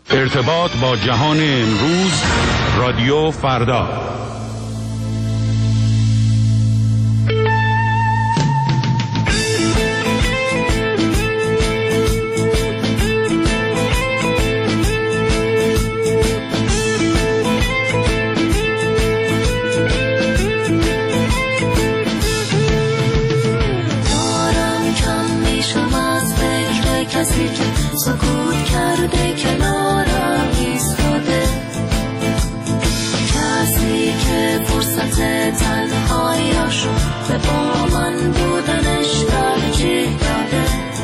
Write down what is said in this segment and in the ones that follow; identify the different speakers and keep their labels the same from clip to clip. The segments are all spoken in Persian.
Speaker 1: ارتباط با جهان امروز، رادیو فردا.
Speaker 2: کسی که سکوت کرده کنارم ایستاده، کسی که فرصت تنهاییاشو به با من بودنش ترجیح داده.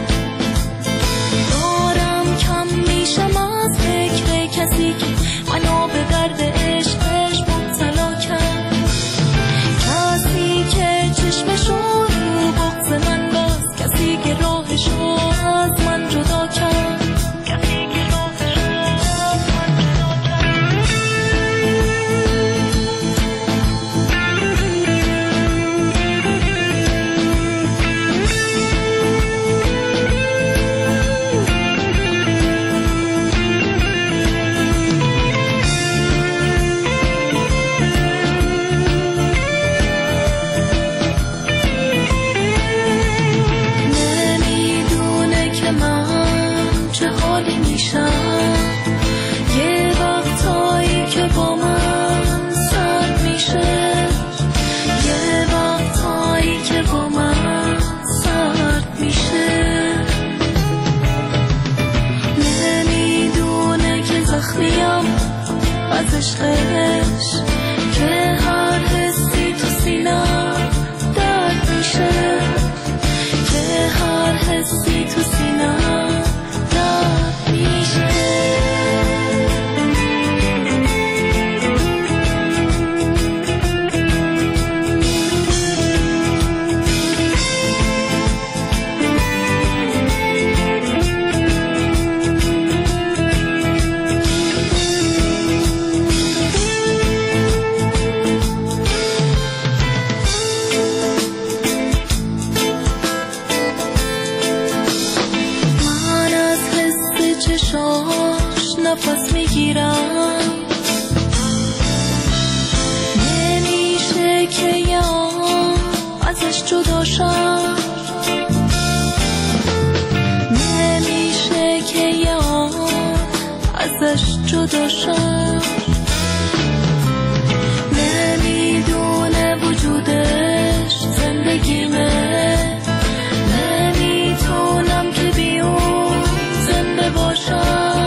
Speaker 2: دارم کم میشم از فکر کسی که منو به درد عشقش مبتلا کرد، کسی که چشمشو رو بغض من باز، کسی که راهشو از من جدا کرد، کسی که راهشو از من جدا کرد. نمیدونه که من چه حالی میشم یه وقتایی که با من سرد میشه، یه وقتایی که با من سرد میشه. نمیدونه که زخمیم از عشقش، که هر حسی تو سینم درد میشه، که هر حسی تو سینم درد میشه. من از حس چشاش نفس میگیرم، نمیشه که یه آن ازش جدا شم، نمیشه که یه آن ازش جدا شم. نمیدونه وجودش زندگیمه، نمیتونم که بی اون زنده باشم،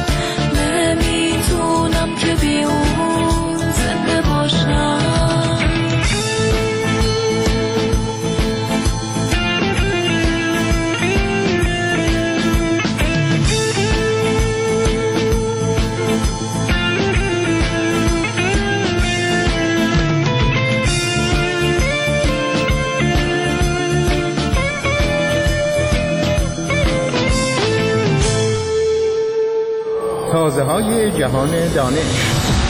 Speaker 2: نمیتونم که بی اون زنده باشم.
Speaker 3: تازه‌های جهان دانش.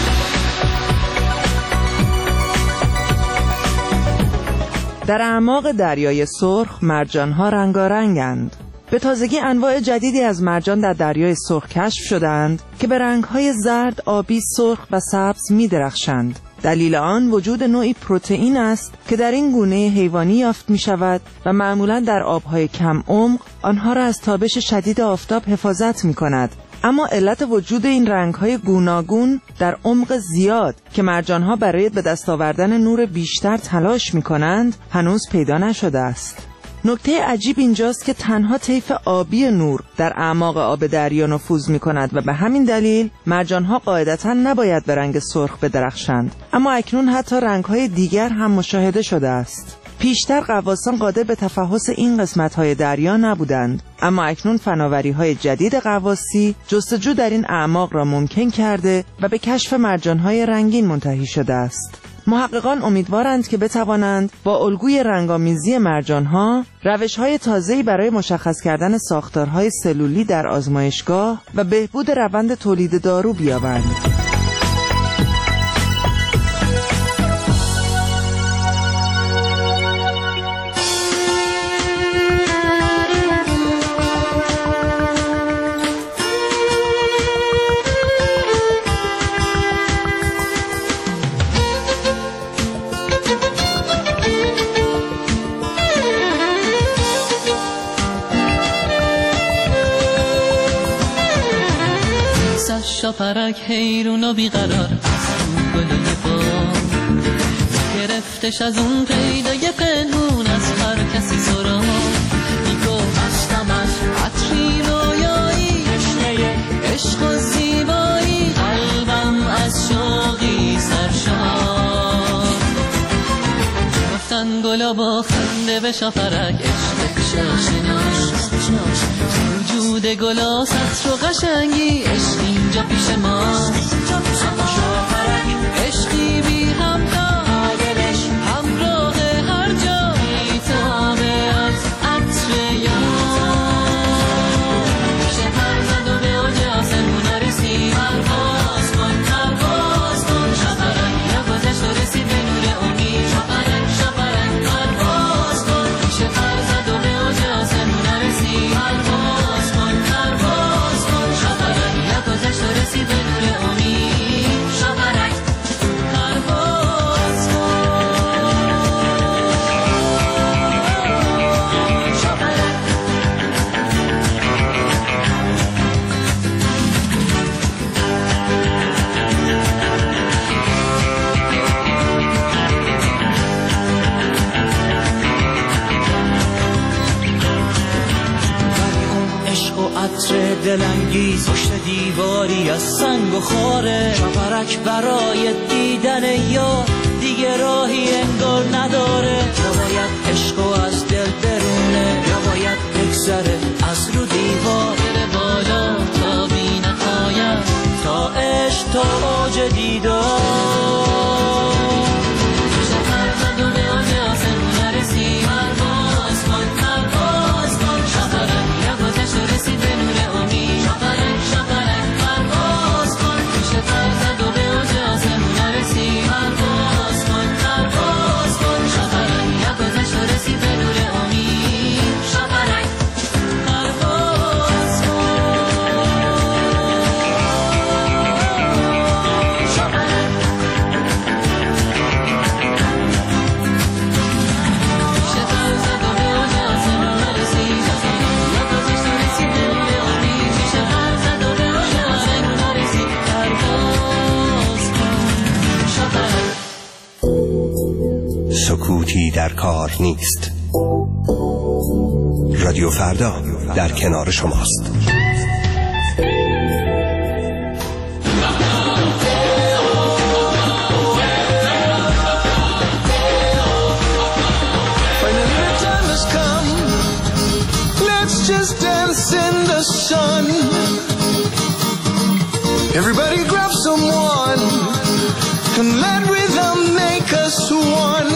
Speaker 4: در اعماق دریای سرخ مرجان‌ها رنگارنگند. به تازگی انواع جدیدی از مرجان در دریای سرخ کشف شدند که به رنگ‌های زرد، آبی، سرخ و سبز می‌درخشند. دلیل آن وجود نوعی پروتئین است که در این گونه حیوانی یافت می‌شود و معمولاً در آب‌های کم عمق آنها را از تابش شدید آفتاب حفاظت می‌کند. اما علت وجود این رنگ‌های گوناگون در عمق زیاد که مرجان‌ها برای به دست آوردن نور بیشتر تلاش می‌کنند هنوز پیدا نشده است. نکته عجیب اینجاست که تنها طیف آبی نور در اعماق آب دریا نفوذ می‌کند و به همین دلیل مرجان‌ها قاعدتاً نباید به رنگ سرخ بدرخشند، اما اکنون حتی رنگ‌های دیگر هم مشاهده شده است. پیشتر غواصان قادر به تفحص این قسمت‌های دریا نبودند، اما اکنون فناوری‌های جدید غواصی جستجو در این اعماق را ممکن کرده و به کشف مرجان‌های رنگین منتهی شده است. محققان امیدوارند که بتوانند با الگوی رنگامیزی مرجان‌ها روش‌های تازه‌ای برای مشخص کردن ساختارهای سلولی در آزمایشگاه و بهبود روند تولید دارو بیابند.
Speaker 5: شاپرک حیرون و بیقرار از تو گلوی بام گرفتش از اون پیدای پنهون از هر کسی سرا میگو هستم از عطری رویایی تشنه عشق و زیبایی قلبم از شوقی سرشار گفتن گلا با خنده به شاپرک عشق شاشناش وجود گلا سطر و قشنگی عشق اینجا پیش ما شاپرک عشقی بی همتا دلش همراه هر جا میتابه از عطر یار شپر زد و به اوج آسمون رسید پرواز کن شاپرک نگذشت و رسید به نور امید شاپرک پرواز کن شپر زد و به اوج آسمون رسید پرواز کن شاپرک نگذشت و رسید به نور امید شاپرک پرواز کن شاپرک عشق و عطر دلانگیز پشت دیواری از سنگ و خاره شاپرک برای دیدن یار دیگه راهی انگار نداره یا باید عشق و از دل برونه یا باید بگذره از رو دیوار بره بالا تا بی نهایت تا عشق تا اوج دیدار شپر زد و به اوج آسمون رسید پرواز کن شاپرک نگذشت و رسید به نور امید شاپرک پرواز کن شپر زد و به اوج آسمون رسید پرواز کن شاپرک نگذشت و رسید به نور امید شاپرک پرواز کن شاپرک شپر زد و به اوج آسمون رسید نگذشت و رسید به نور امید شپر زد و به اوج آسمون رسید پرواز کن شاپرک
Speaker 6: سکوتی در کار نیست. رادیو فردا در کنار شماست.
Speaker 7: Let's just dance in the sun. Everybody grab someone and let rhythm make us one.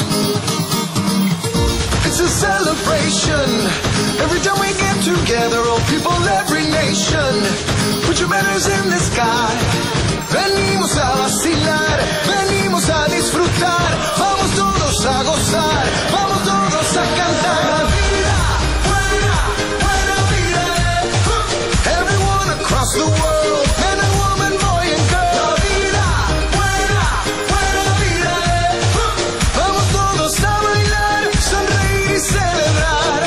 Speaker 7: It's a celebration. Every time we get together, all people, every nation. Put your banners in the sky. Venimos a vacilar, venimos a disfrutar. Vamos todos a gozar, vamos todos a cantar. La vida, buena vida. Everyone across the world, man and woman, boy and girl. La vida, buena vida. Vamos todos a bailar, sonreír y celebrar.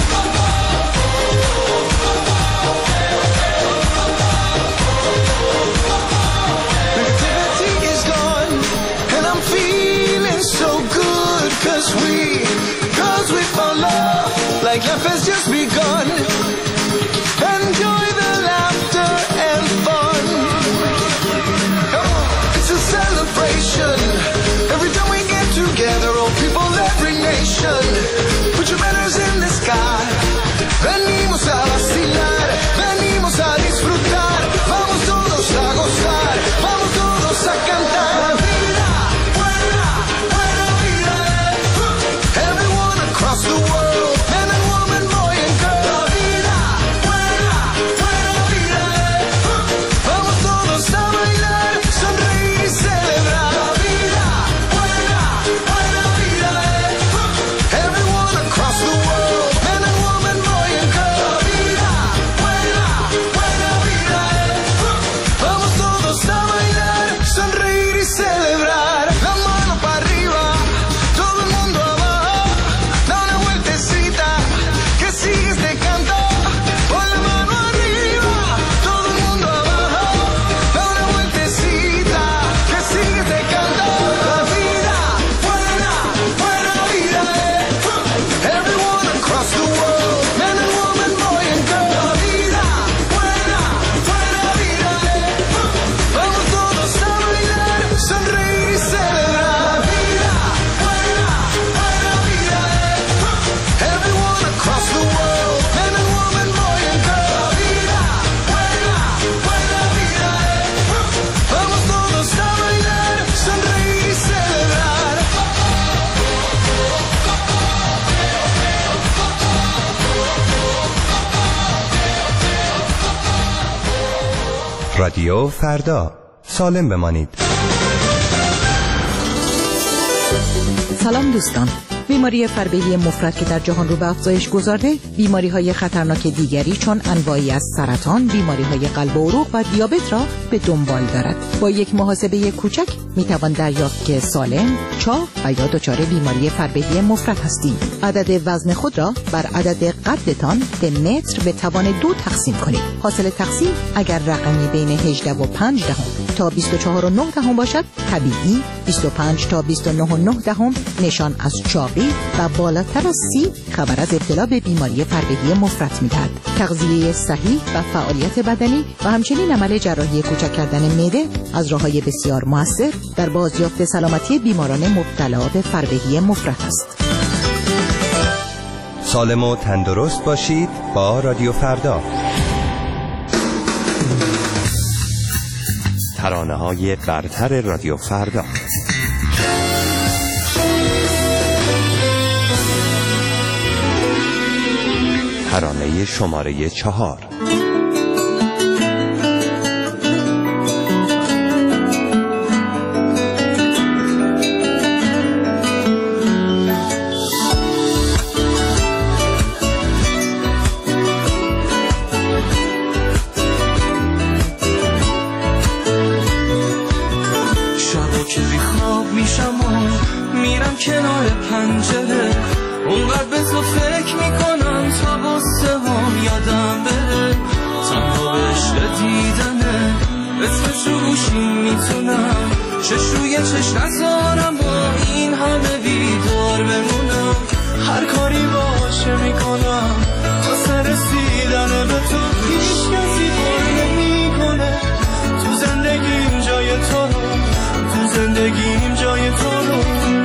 Speaker 6: رادیو فردا، سالم بمانید.
Speaker 8: سلام دوستان. بیماری فربهی مفرط که در جهان رو به افزایش گذارده، بیماری‌های خطرناک دیگری چون انواعی از سرطان، بیماری‌های قلب و عروق و دیابت را به دنبال دارد. با یک محاسبه کوچک می‌توان دریافت که سالم، چاق و یا دچار بیماری فربهی مفرط هستید. عدد وزن خود را بر عدد قدتان به متر به توان 2 تقسیم کنید. حاصل تقسیم اگر رقمی بین 18 و 5 دهم تا 24 و 9 دهم باشد، طبیعی 25 تا 29 و 9 دهم نشان از چاقی و بالاتر از 30 خبر از ابتلا به بیماری فربهی مفرط می‌دهد. تغذیه صحیح و فعالیت بدنی و همچنین عمل جراحی کوچک کردن معده از راه‌های بسیار مؤثر در بازیافت سلامتی بیماران مبتلا به فربهی مفرط است.
Speaker 6: سالم و تندرست باشید با رادیو فردا. ترانه‌های برتر رادیو فردا. ترانه شماره 4.
Speaker 5: شبا که بیخواب میشم و میرم کنار پنجره، اونقدر به تو فکر میکنم تا بسته هم یادم بره. تنها به عشق دیدنه اسمشو گوشیم میتونم چشوی چش نذارم با این همه بیدار بمونم. هر کاری باشه میکنم تا سر رسیدن به تو، هیچ کسی بار نمیکنه تو زندگیم جای تو رو، تو زندگیم جای تو رو.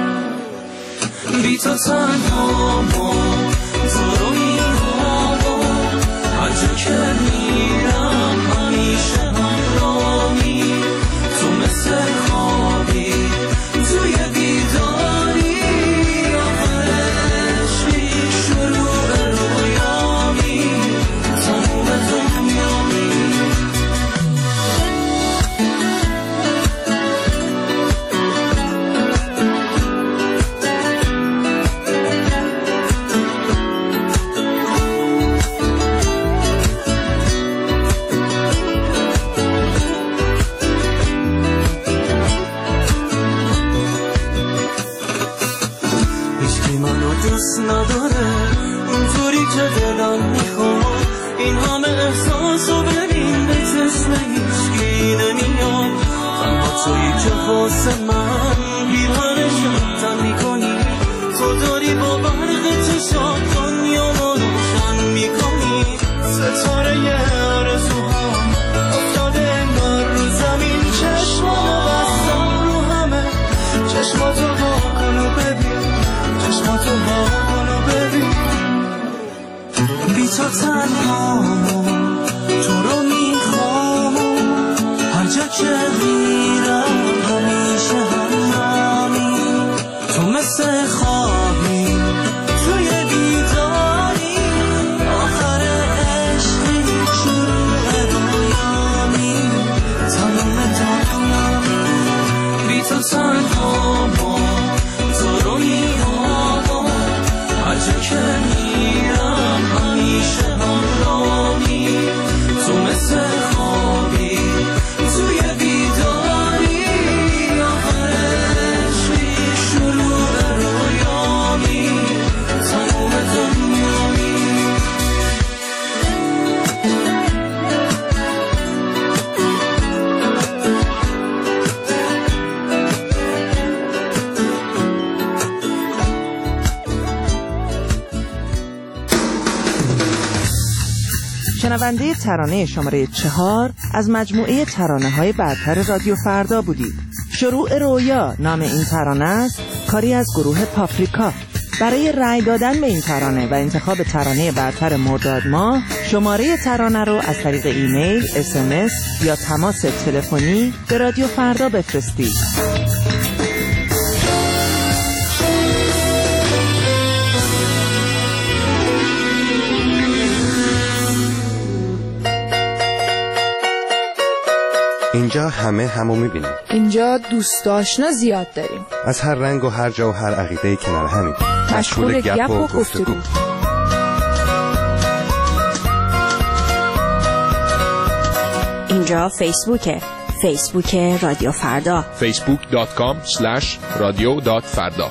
Speaker 5: بی تو تنهام تو رو میخوام، هر جا که میرم همیشه همراهی. تو مثل خوابی توی بیداری، آخر عشقی شروع رویامی، تموم دنیامی. دوست نداره اونطوری که دلم میخواد، این همه احساسو ببین به چشم هیچکی نمیاد. تنها تویی که واسه من بیرهنشم تن میکنی، تو داری با برق چشات دنیامو روشن میکنی. ستاره آرزوهام افتاده انگار رو زمین، چشمامو بستم رو همه، چشماتو وا کن و ببین، چشماتو وا کن و ببین. بی تو تنهام تو رو میخوام، هر جا که میرم همیشه همراهی. تو مثل خوابی توی بیداری، آخر عشقی شروع رویامی، تمام دنیامی. بی تو تنهام تو رو میخوام، هر جا که میرم همیشه همراهی. تو مثل خوابی توی بیداری، آخر عشقی شروع رویامی، تموم دنیامی.
Speaker 4: شنونده ترانه شماره 4 از مجموعه ترانه‌های برتر رادیو فردا بودید. شروع رویا نام این ترانه است، کاری از گروه پاپریکا. برای رأی دادن به این ترانه و انتخاب ترانه برتر مرداد ماه، شماره ترانه رو از طریق ایمیل، SMS یا تماس تلفنی به رادیو فردا بفرستید.
Speaker 6: اینجا همه همو میبینیم.
Speaker 9: اینجا دوست آشنا زیاد داریم.
Speaker 6: از هر رنگ و هر جا و هر عقیده کنار همین.
Speaker 9: مشغول گپ و گفتگو.
Speaker 10: اینجا فیسبوکه. فیسبوک رادیو فردا.
Speaker 11: facebook.com/radio.farda.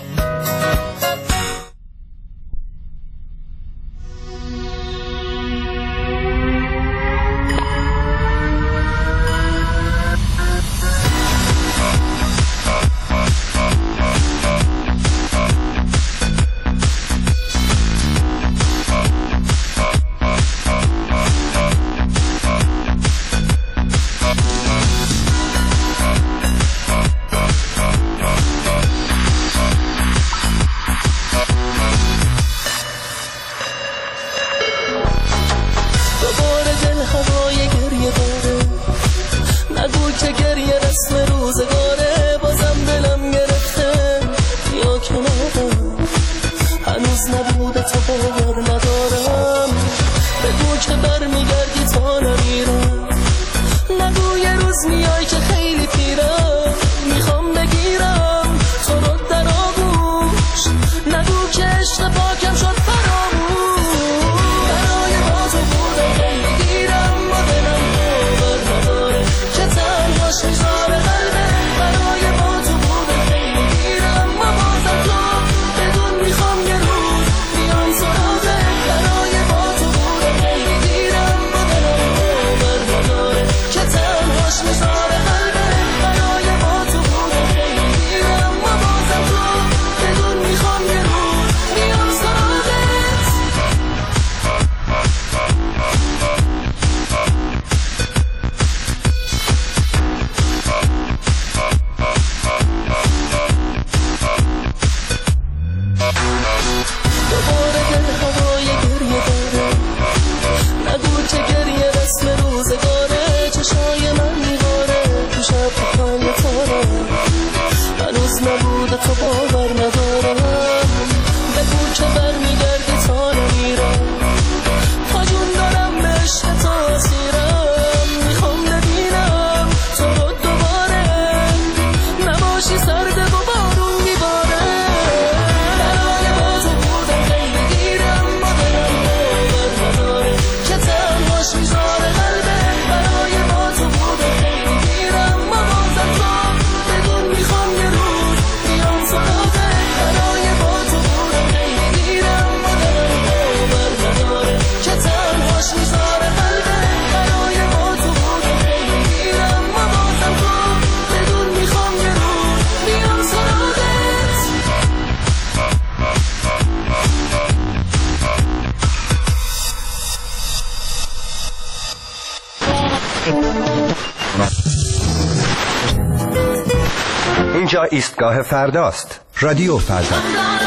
Speaker 6: اینجا ایستگاه فرداست. رادیو فردا.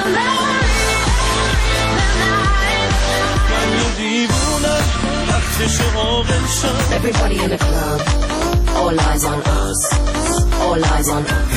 Speaker 2: Everybody in the club, all eyes on us, all eyes on us.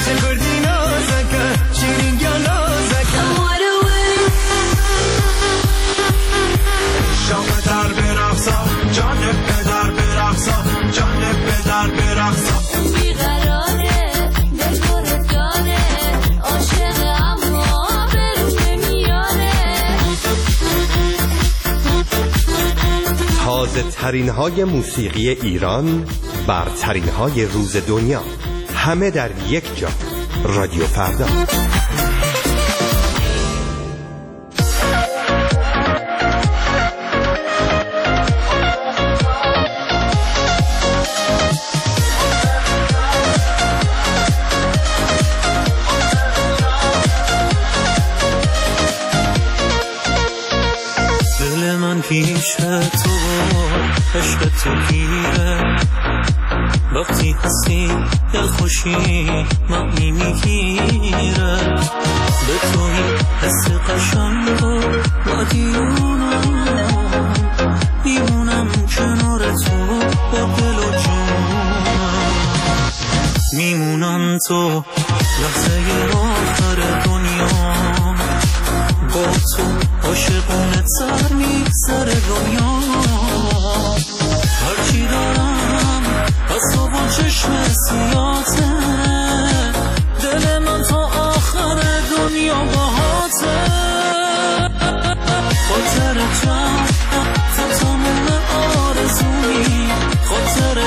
Speaker 6: تازه ترین های موسیقی ایران، برترین های روز دنیا، همه در یک جا. رادیو فردا.
Speaker 5: دل من پیش تو عشق تو گیره، وقتی هستی دل خوشی معنی میگیره، به توی حس قشنگ و دیوونم کنار تو با دل و جونم، میمونم تو لحظه آخر دنیا، با تو عاشقونه سر میگذره دنیا، هرچی دارم از تو با چشم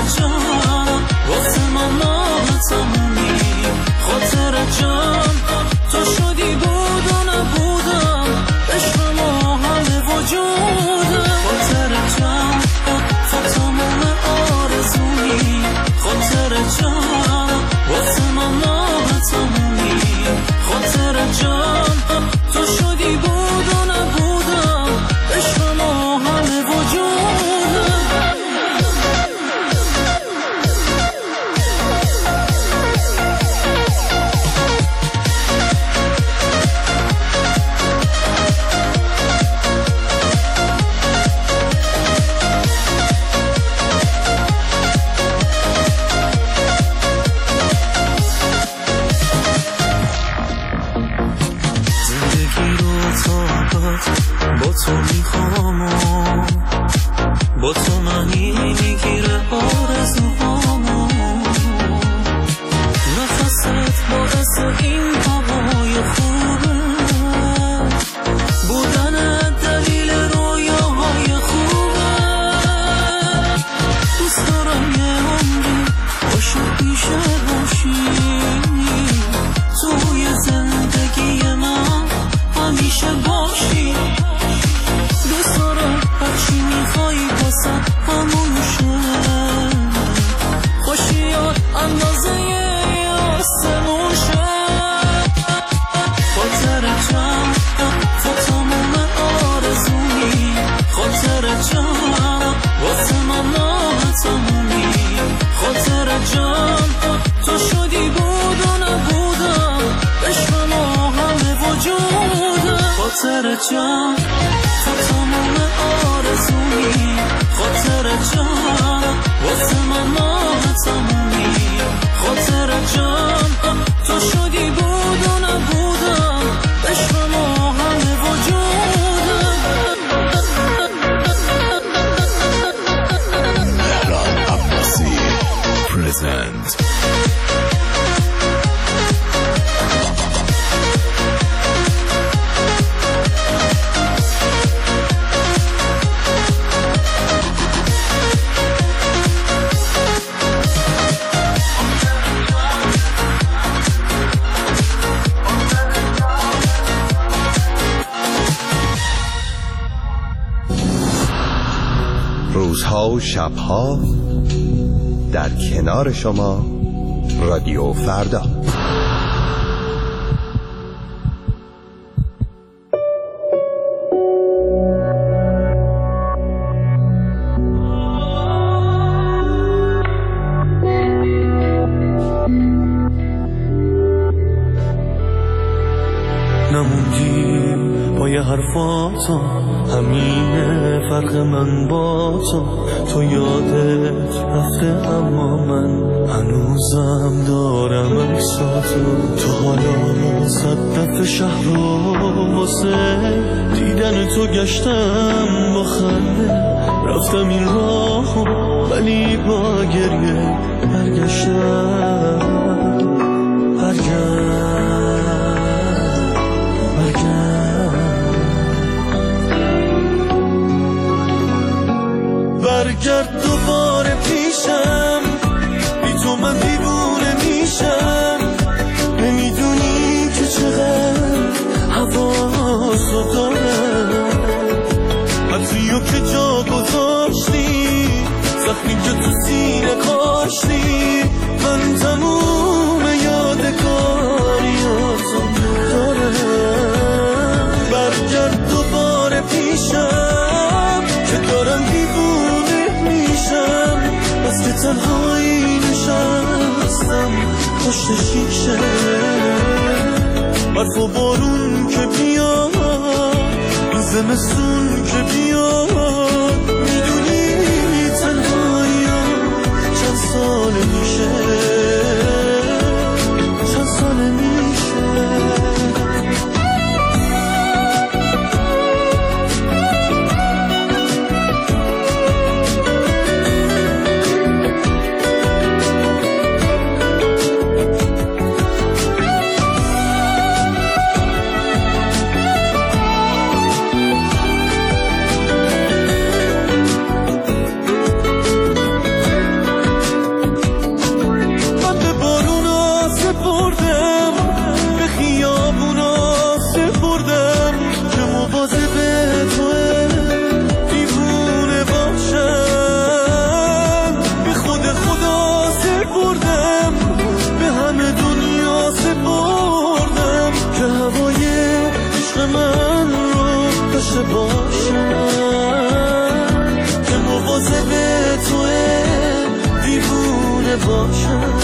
Speaker 5: جان واسه من ماه تمومی خاطر جان تو شدی بود و نبودم عشق ما همه وجودم خاطر جان تو تمام آرزومی خاطر جان واسه من ماه تمومی خاطر جان تو شدی بود و نبودم عشق ما همه وجودم با تو میخوام با تو منی میگیره آرزوهامو نفست باعث این هوای خوبه بودن دلیل رویاهای خوبه دوست دارم یه عمری باشو پیش باشی توی زندگی من همیشه باشی دوست دارم هرچی میخوایی باسم همون شه خوشیات اندازه یه آسمون شه خاطر جان تو تمام آرزومی خاطر جان واسه من ماه تمومی خاطر جان تو شدی بود و نبودم عشق ما همه وجودم خاطر جان تو تمام آرزومی خاطر جان واسه من ماه تمومی خاطر جان تو شدی بود و نبودم عشق ما همه وجودم
Speaker 11: مهران عباسی پرزنت
Speaker 6: روزها و شبها در کنار شما رادیو فردا.
Speaker 5: نموندی پای حرفاتو همینه فرق من با تو یادت رفته اما من هنوزم دارم عکساتو تو حالا 100 دفعه شهر رو واسه دیدن تو گشتم با خنده رفتم این راهو ولی با گریه برگشتم برگرد دوباره پیشم بی تو من دیوونه میشم نمیدونی که چقدر حواسو دارم حتیو که جا گذاشتی زخمی که تو سینه کاشتی من تموم یادگاریاتو دارم برگرد دوباره پیشم که دارم دیوونه میشم بس که تنهایی نشستم پشت شیشه برف و بارون که بیاد زمستون که بیاد میدونی تنهایی چند سال میشه چند سال میشه
Speaker 12: عشق من رو داشته باشم که مواظب توه دیوونه باشم.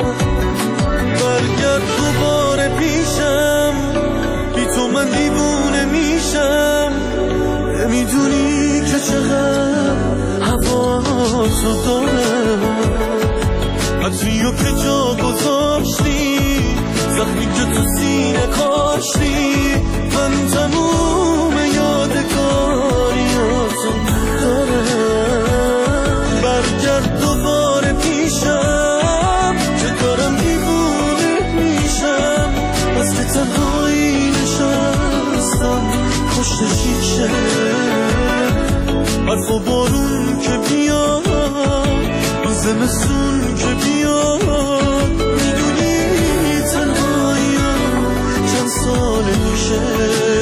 Speaker 12: برگرد دوباره پیشم، بی تو من دیوونه میشم. نمیدونی که چقدر حواسو دارم، عطریو که جا گذاشتی، زخمی که تو سینه کاشتی، من تموم یادگاریاتو دارم. برگرد دوباره پیشم که دارم دیوونه میشم، از که تنهایی نشستم پشت شیشه. حرف و بارون که بیاد، زمستون که بیاد، میدونی تنهاییم چند سال میشه.